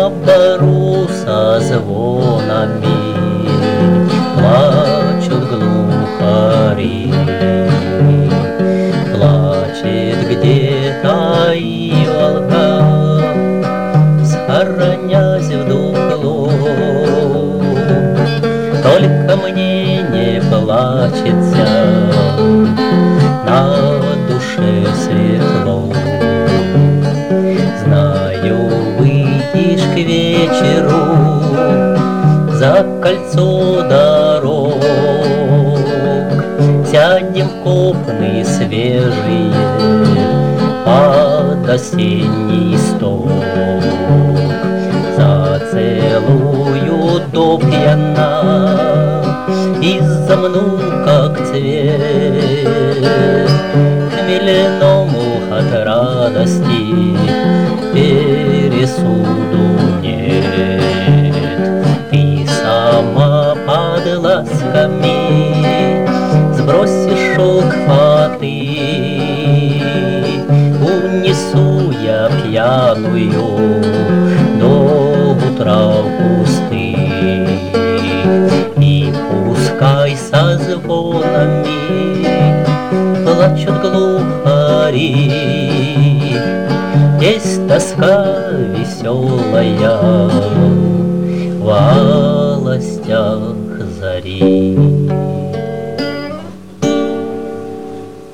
на бору со звонами плачут глухари. Плачет где-то иволга, схоронясь в дупло. Только мне не плачется, на душе светло. Знаю, выйдешь к вечеру за кольцо дорог, сядем в копны свежие под осенний сток. Зацелую до пьяна и замну, как цвет, хмельному от радости пересуду нет. Ты сама под ласками сбросишь шелк фаты, унесу я пьяную до утра в кусты. И пускай со звонами плачут глухари, есть тоска веселая в волостях зари.